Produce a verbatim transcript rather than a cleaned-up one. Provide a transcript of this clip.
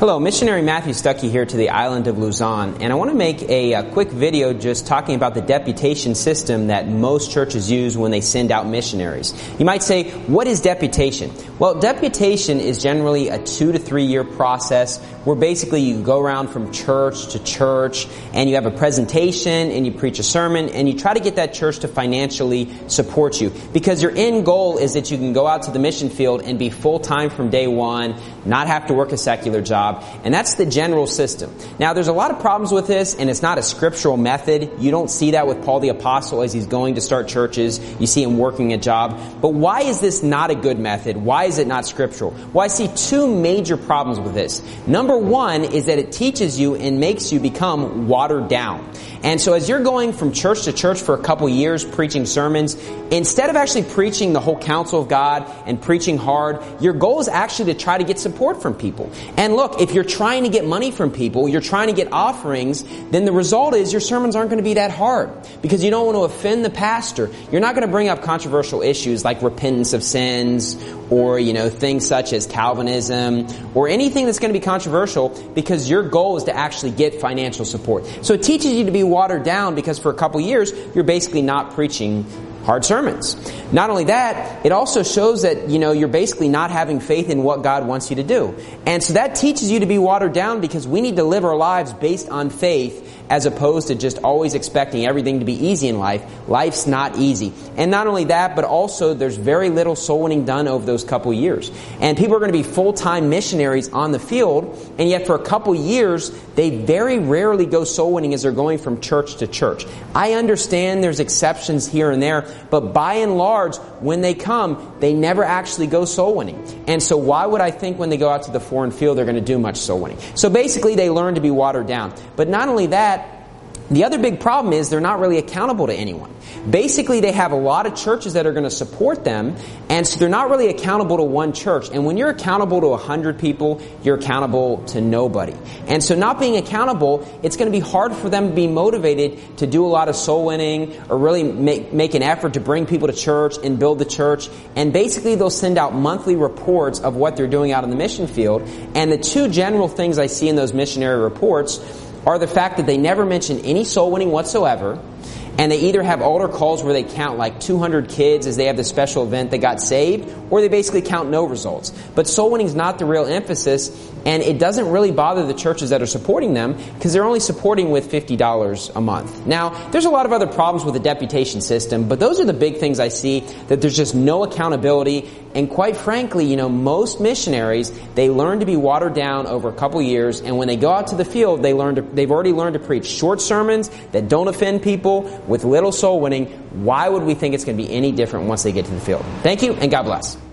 Hello, missionary Matthew Stuckey here to the island of Luzon, and I want to make a, a quick video just talking about the deputation system that most churches use when they send out missionaries. You might say, what is deputation? Well, deputation is generally a two to three year process where basically you go around from church to church and you have a presentation and you preach a sermon and you try to get that church to financially support you, because your end goal is that you can go out to the mission field and be full-time from day one, not have to work a secular job. And that's the general system. Now, there's a lot of problems with this, and it's not a scriptural method. You don't see that with Paul the Apostle as he's going to start churches. You see him working a job. But why is this not a good method? Why is it not scriptural? Well, I see two major problems with this. Number one is that it teaches you and makes you become watered down. And so as you're going from church to church for a couple years preaching sermons, instead of actually preaching the whole counsel of God and preaching hard, your goal is actually to try to get support from people. And look, if you're trying to get money from people, you're trying to get offerings, then the result is your sermons aren't going to be that hard, because you don't want to offend the pastor. You're not going to bring up controversial issues like repentance of sins or, you know, things such as Calvinism or anything that's going to be controversial, because your goal is to actually get financial support. So it teaches you to be watered down, because for a couple years you're basically not preaching hard sermons. Not only that, it also shows that, you know, you're basically not having faith in what God wants you to do. And so that teaches you to be watered down, because we need to live our lives based on faith as opposed to just always expecting everything to be easy in life. Life's not easy. And not only that, but also there's very little soul winning done over those couple years. And people are going to be full-time missionaries on the field, and yet for a couple years, they very rarely go soul winning as they're going from church to church. I understand there's exceptions here and there, but by and large, when they come, they never actually go soul winning. And so why would I think when they go out to the foreign field they're going to do much soul winning? So basically they learn to be watered down. But not only that, the other big problem is they're not really accountable to anyone. Basically, they have a lot of churches that are going to support them, and so they're not really accountable to one church. And when you're accountable to a hundred people, you're accountable to nobody. And so not being accountable, it's going to be hard for them to be motivated to do a lot of soul winning or really make, make an effort to bring people to church and build the church. And basically, they'll send out monthly reports of what they're doing out in the mission field. And the two general things I see in those missionary reports are the fact that they never mention any soul winning whatsoever, and they either have altar calls where they count like two hundred kids as they have this special event that got saved, or they basically count no results. But soul winning is not the real emphasis, and it doesn't really bother the churches that are supporting them, because they're only supporting with fifty dollars a month. Now, there's a lot of other problems with the deputation system, but those are the big things I see, that there's just no accountability. And quite frankly, you know, most missionaries, they learn to be watered down over a couple years, and when they go out to the field, they learn to, they've already learned to preach short sermons that don't offend people with little soul winning. Why would we think it's going to be any different once they get to the field? Thank you, and God bless.